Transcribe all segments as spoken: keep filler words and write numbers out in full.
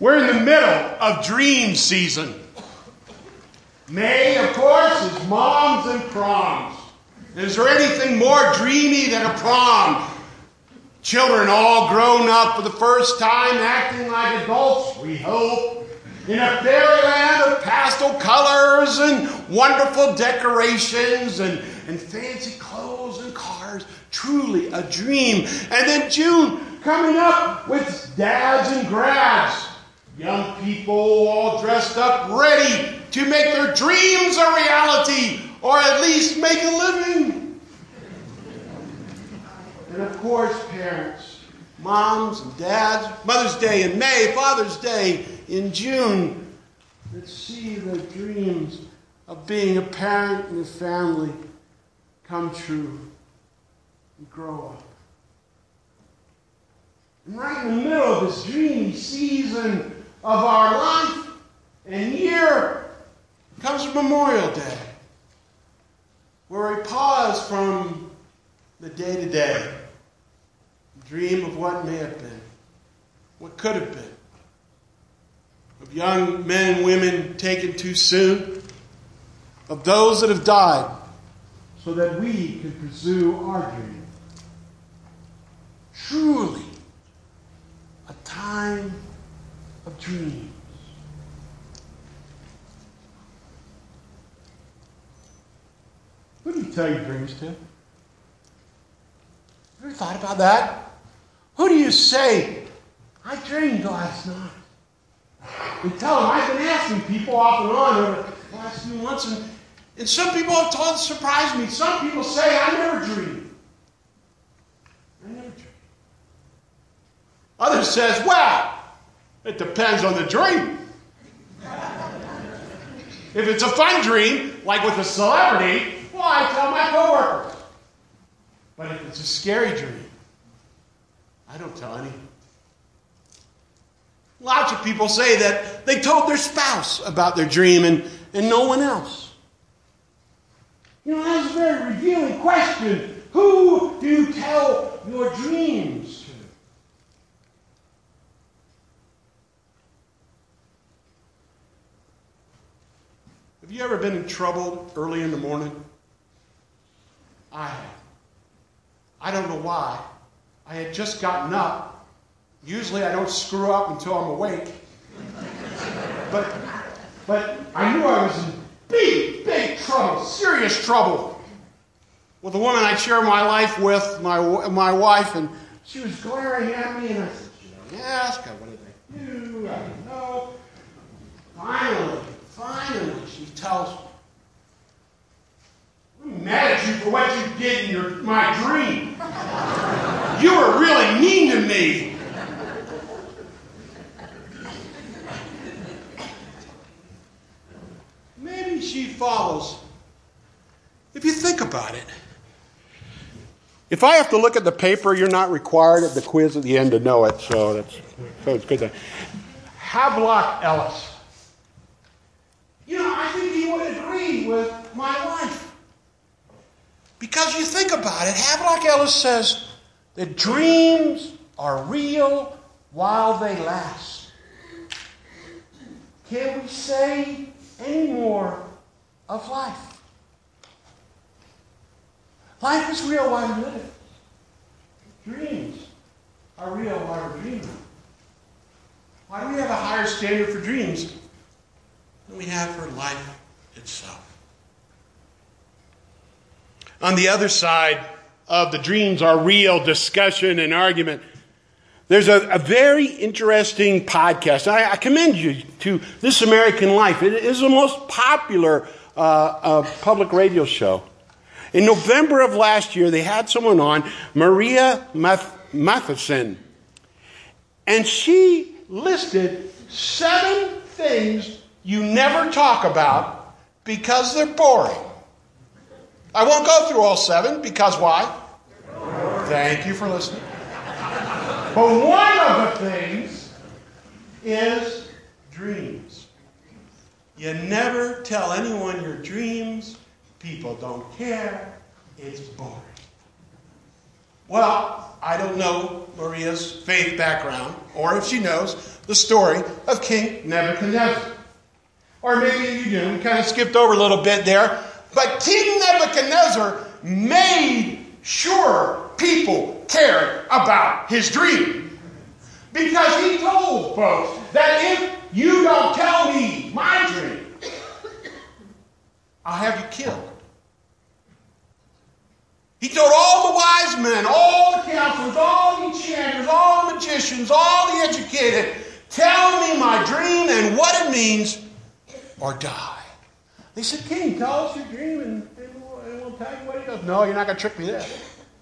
We're in the middle of dream season. May, of course, is moms and proms. Is there anything more dreamy than a prom? Children all grown up for the first time, acting like adults, we hope, in a fairyland of pastel colors and wonderful decorations and, and fancy clothes and cars. Truly a dream. And then June coming up with dads and grads. Young people all dressed up, ready to make their dreams a reality, or at least make a living. And of course, parents, moms and dads, Mother's Day in May, Father's Day in June. Let's see the dreams of being a parent and a family come true and grow up. And right in the middle of this dreamy season of our life and year comes Memorial Day, where we pause from the day-to-day, dream of what may have been, what could have been, of young men and women taken too soon, of those that have died, so that we can pursue our dream. Truly, a time of dreams. Who do you tell your dreams to? Have you ever thought about that? Who do you say, I dreamed last night? And tell them, I've been asking people off and on over the last few months, and, and some people have told, surprised me. Some people say, I never dream. I never dream. Others says, well, it depends on the dream. If it's a fun dream, like with a celebrity, well, I tell my coworkers. But if it's a scary dream, I don't tell anyone. Lots of people say that they told their spouse about their dream and, and no one else. You know, that's a very revealing question. Who do you tell your dreams to? Have you ever been in trouble early in the morning? I have. I don't know why. I had just gotten up. Usually I don't screw up until I'm awake. But, but I knew I was in big, big trouble, serious trouble, with a woman I share my life with, my, my wife, and she was glaring at me, and I said, should I ask? What did I do? I don't know. Finally, finally, she tells me, I'm mad at you for what you did in your, my dream. You were really mean to me. Maybe she follows. If you think about it, if I have to look at the paper, you're not required at the quiz at the end to know it, so that's so it's good to. Havelock Ellis. You know, I think he would agree with my wife. Because you think about it, Havelock Ellis says that dreams are real while they last. Can we say any more of life? Life is real while we live it. Dreams are real while we're dreaming. Why do we have a higher standard for dreams than we have for life itself? On the other side of the dreams are real discussion and argument. There's a, a very interesting podcast. I, I commend you to This American Life. It is the most popular uh, uh, public radio show. In November of last year, they had someone on, Maria Math- Matheson. And she listed seven things you never talk about because they're boring. I won't go through all seven, because why? Thank you for listening. But one of the things is dreams. You never tell anyone your dreams. People don't care. It's boring. Well, I don't know Maria's faith background, or if she knows the story of King Nebuchadnezzar. Or maybe you do. We kind of skipped over a little bit there. But King Nebuchadnezzar made sure people cared about his dream. Because he told folks that if you don't tell me my dream, I'll have you killed. He told all the wise men, all the counselors, all the enchanters, all the magicians, all the educated, tell me my dream and what it means, or die. They said, King, tell us your dream and, and, we'll, and we'll tell you what it does. No, you're not going to trick me there.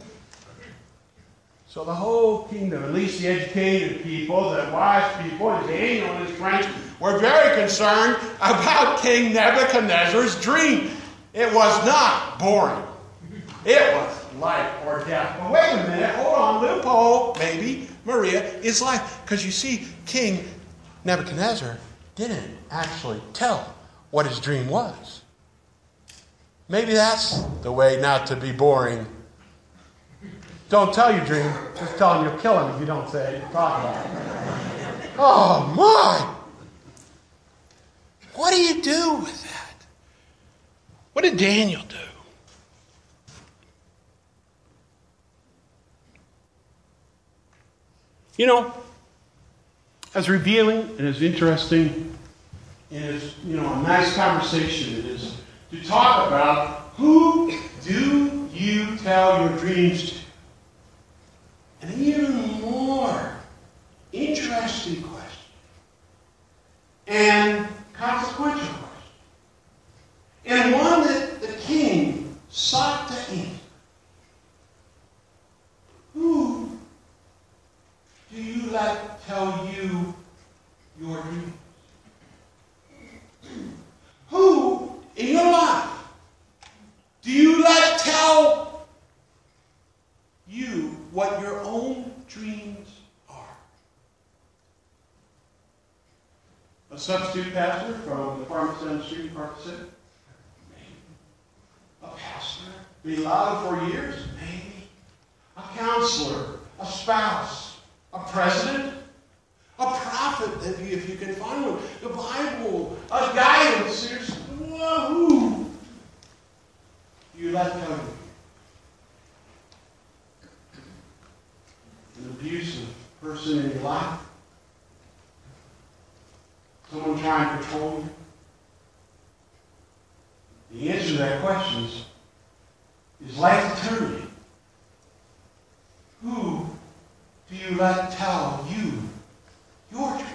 So the whole kingdom, at least the educated people, the wise people, Daniel and his friends, were very concerned about King Nebuchadnezzar's dream. It was not boring. It was life or death. But wait a minute, hold on, loophole, maybe, Maria, is life. Because you see, King Nebuchadnezzar didn't actually tell what his dream was. Maybe that's the way not to be boring. Don't tell your dream. Just tell him you'll kill him if you don't say it. Talk about it. Oh, my. What do you do with that? What did Daniel do? You know, as revealing and as interesting and as, you know, a nice conversation it is to talk about who do you tell your dreams to? An even more interesting question and consequential question, and one that the king sought to answer. Who do you let tell you your dreams? Who in your life do you let tell you what your own dreams are? A substitute pastor from the Farmington Street Park City? Maybe. A pastor? Been allowed for years? Maybe. A counselor? A spouse? A president? A prophet, if you, if you can find one? The Bible? A guidance? Who do you let tell you? An abusive person in your life? Someone trying to control you? The answer to that question is, is life eternity. Who do you let tell you your dream?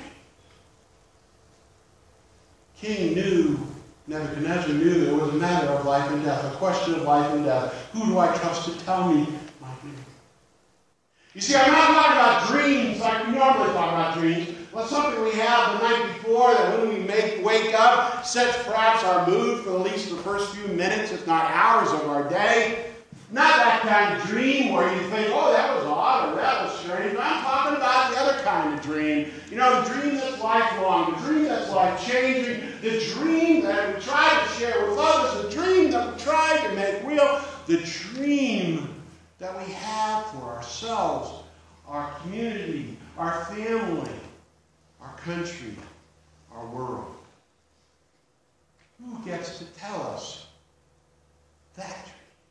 King knew, Nebuchadnezzar knew it was a matter of life and death, a question of life and death. Who do I trust to tell me my dream? You see, I'm not talking about dreams like we normally talk about dreams, but something we have the night before that when we make wake up sets perhaps our mood for at least the first few minutes, if not hours of our day. Not that kind of dream where you think, oh, that was odd or that was strange. I'm talking about the other kind of dream. You know, the dream that's lifelong, the dream that's life-changing, the dream that we try to share with others, the dream that we try to make real, the dream that we have for ourselves, our community, our family, our country, our world. Who gets to tell us that dream?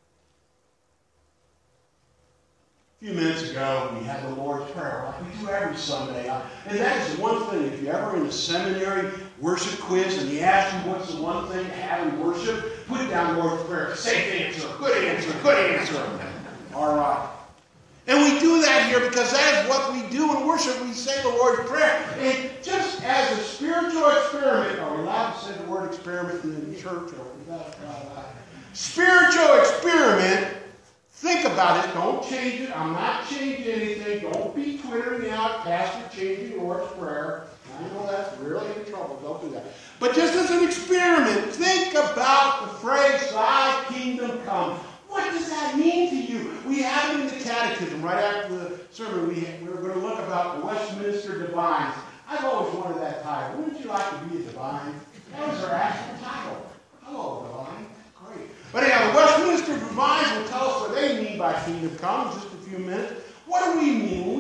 A few minutes ago, we had the Lord's Prayer, like we do every Sunday. And that is one thing. If you're ever in a seminary worship quiz and he asks you what's the one thing to have in worship, put down the Lord's Prayer. Safe answer, good answer, good answer. All right. And we do that here because that is what we do in worship. We say the Lord's Prayer. And just as a spiritual experiment, are we allowed to say the word experiment in the church? Or spiritual experiment, think about it. Don't change it. I'm not changing anything. Don't be twittering out, Pastor changing the Lord's Prayer. I know that's really in trouble. Don't do that. But just as an experiment, think about the phrase, thy kingdom come. What does that mean to you? We have it in the catechism. Right after the sermon, we, we were going to look about the Westminster Divines. I've always wanted that title. Wouldn't you like to be a divine? That was our actual title. Hello, divine. Great. But anyhow, the Westminster Divines will tell us what they mean by kingdom come in just a few minutes. What do we mean when we say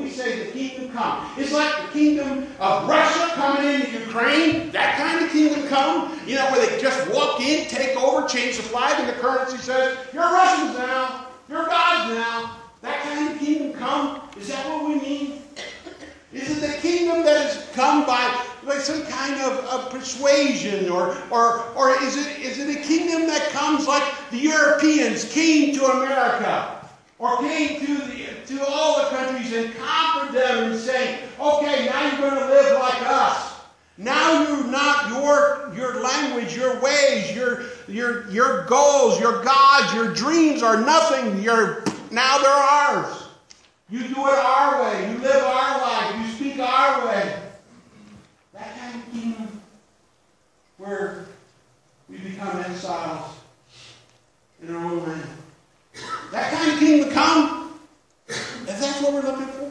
say the kingdom come. It's like the kingdom of Russia coming into Ukraine. That kind of kingdom come. You know, where they just walk in, take over, change the flag, and the currency says, you're Russians now. You're gods now. That kind of kingdom come. Is that what we mean? Is it the kingdom that has come by, by some kind of, of persuasion? Or, or, or is it, is it a kingdom that comes like the Europeans came to America? Or came to, the, to all the countries and conquered them and saying, okay, now you're going to live like us. Now you're not your, your language, your ways, your, your, your goals, your gods, your dreams are nothing. You're, now they're ours. You do it our way. You live our life. You speak our way. That kind of kingdom where we become exiles in our own land. That kind of kingdom come. If that's what we're looking for.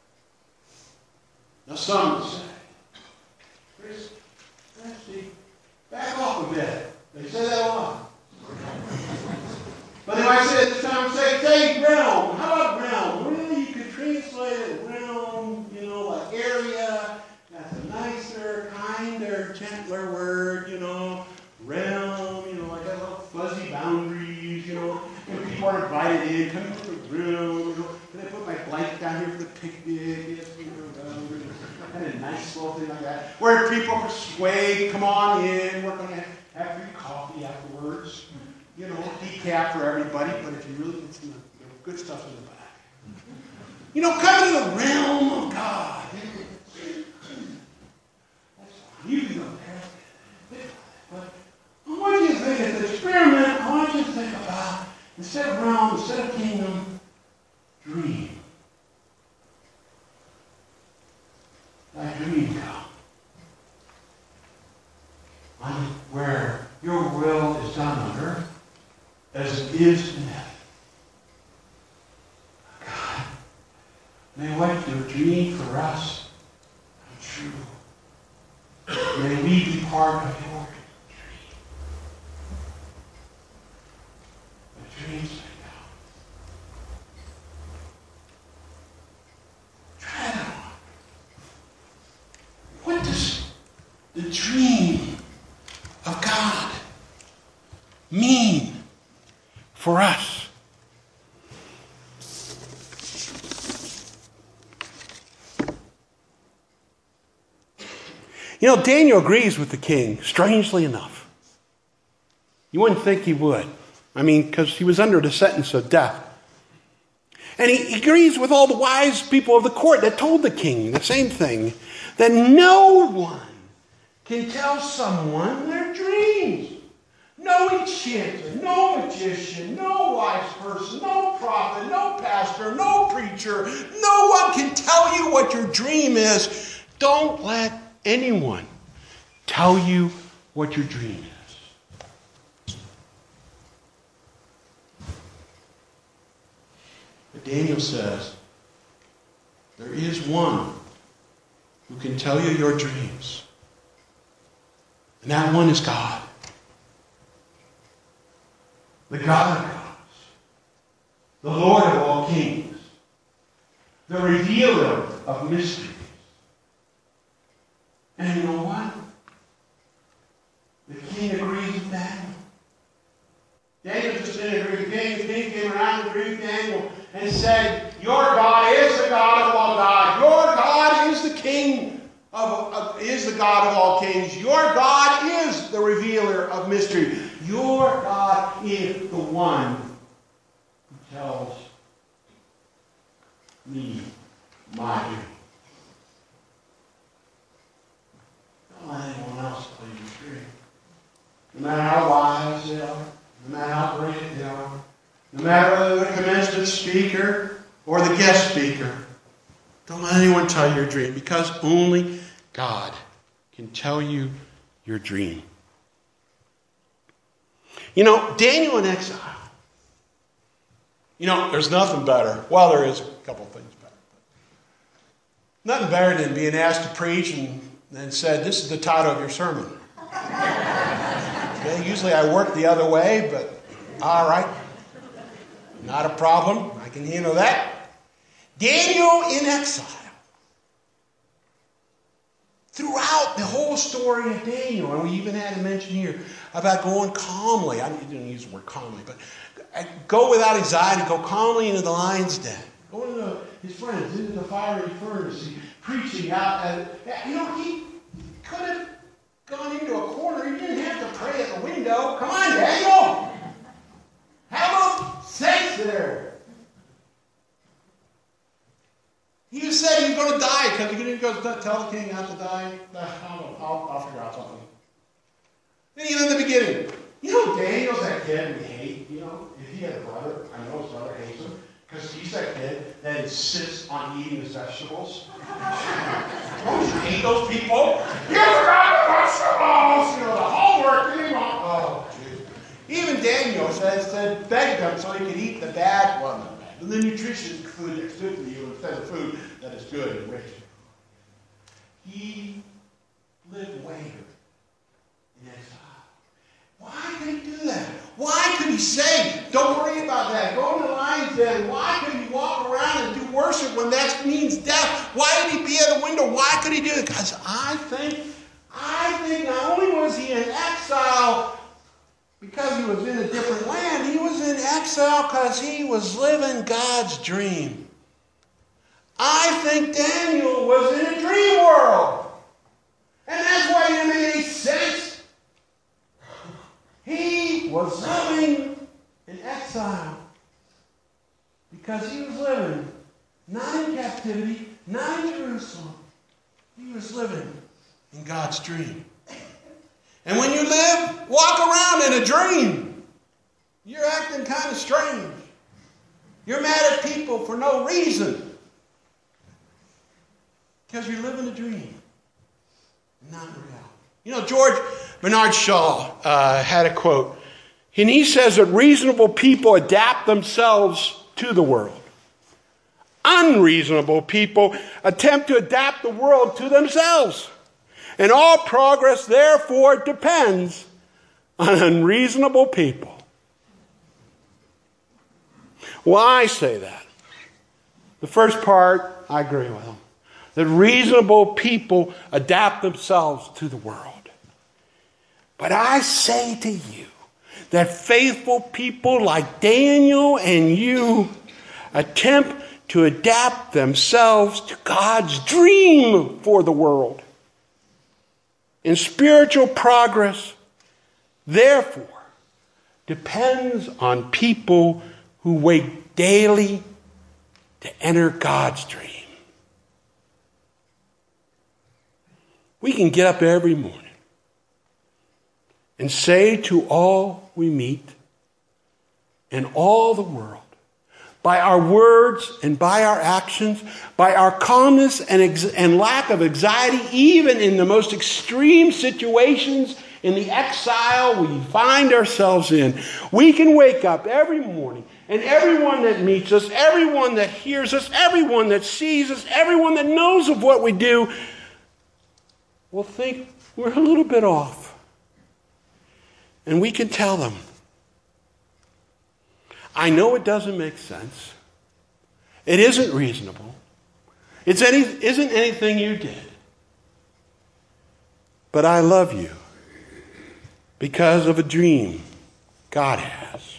Now some would say, Chris, Chris, back off a bit. They say that a lot. But if I say at this time, say, say realm. How about realm? Really, you could translate it realm, you know, like area. That's a nicer, kinder, gentler word, you know. Realm, you know, like that little fuzzy boundaries, you know. When people are invited in, come to the room, you know. Can I put my blanket down here for the picnic? Yes, you know, kind of nice little thing like that. Where people persuade, come on in, we're going to have free coffee afterwards. You know, decaf for everybody, but if you really get some of the good stuff in the back. You know, come into the realm of God. That's fine. You can go there. But I want you to think of the experiment. I want you to think about, instead of realm, instead of kingdom, dream. Thy dream come. On where your will is done on earth as it is in heaven. God, may what you dream for us come true. May we be part of your dream. The dreams may come. Try that on. What does the dream of God mean for us? You know, Daniel agrees with the king, strangely enough. You wouldn't think he would. I mean, because he was under the sentence of death. And he agrees with all the wise people of the court that told the king the same thing, that no one can tell someone their dreams. No enchanter, no magician, no wise person, no prophet, no pastor, no preacher. No one can tell you what your dream is. Don't let anyone tell you what your dream is. But Daniel says, there is one who can tell you your dreams. And that one is God. The God of gods, the Lord of all kings, the revealer of mysteries. And you know what? The king agrees with Daniel. Daniel just didn't agree with the king. The king came around and agreed with Daniel and said, your God is the God of all gods. Your God is the king of, of is the God of all kings. Your God is the revealer of mystery. Your God is the one who tells me my dream. Don't let anyone else tell you your dream. No matter how wise they are, no matter how brilliant they are, no matter whether they're the commencement speaker or the guest speaker, don't let anyone tell you your dream, because only God can tell you your dream. You know, Daniel in exile. You know, there's nothing better. Well, there is a couple things better. But nothing better than being asked to preach and then said, this is the title of your sermon. Okay, usually I work the other way, but all right. Not a problem. I can handle that. Daniel in exile. about the whole story of Daniel, and we even had a mention here about going calmly. I didn't use the word calmly, but go without anxiety, go calmly into the lion's den. Go into his friends, into the fiery furnace, preaching out. At, you know, he could have gone into a corner. He didn't have to pray at the window. Come on, Daniel. Have a sense there. He said he was going to die because he didn't go tell the king not to die. I'll, I'll, I'll figure out something. Then even in the beginning, you know, Daniel's that kid we hate. You know, if he had a brother, I know his brother hates him because he's that kid that insists on eating his vegetables. Don't you hate those people? You forgot the vegetables. You know, the homework. You know, oh, geez. Even Daniel said, said begged him so he could eat the bad one. The nutritious food that's good for you instead of food that is good and rich. He lived wayward in exile. Why could he do that? Why could he say, don't worry about that, go to the lion's den? Why could he walk around and do worship when that means death? Why did he be at a window? Why could he do it? Because I think, I think not only was he in exile because he was in a different land, he was in exile because he was living God's dream. I think Daniel was in a dream world. And that's why it made sense. He was living in exile because he was living not in captivity, not in Jerusalem. He was living in God's dream. And when you live, walk around in a dream, you're acting kind of strange. You're mad at people for no reason. Because you're living a dream, not in reality. You know, George Bernard Shaw uh, had a quote, and he says that reasonable people adapt themselves to the world. Unreasonable people attempt to adapt the world to themselves. And all progress, therefore, depends on unreasonable people. Why I say that? The first part, I agree with them. That reasonable people adapt themselves to the world. But I say to you that faithful people like Daniel and you attempt to adapt themselves to God's dream for the world. And spiritual progress, therefore, depends on people who wait daily to enter God's dream. We can get up every morning and say to all we meet and all the world, by our words and by our actions, by our calmness and, ex- and lack of anxiety, even in the most extreme situations in the exile we find ourselves in, we can wake up every morning and everyone that meets us, everyone that hears us, everyone that sees us, everyone that knows of what we do, will think we're a little bit off. And we can tell them, I know it doesn't make sense. It isn't reasonable. It isn't anything you did. But I love you because of a dream God has.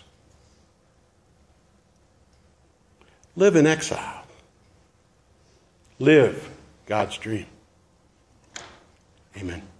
Live in exile. Live God's dream. Amen.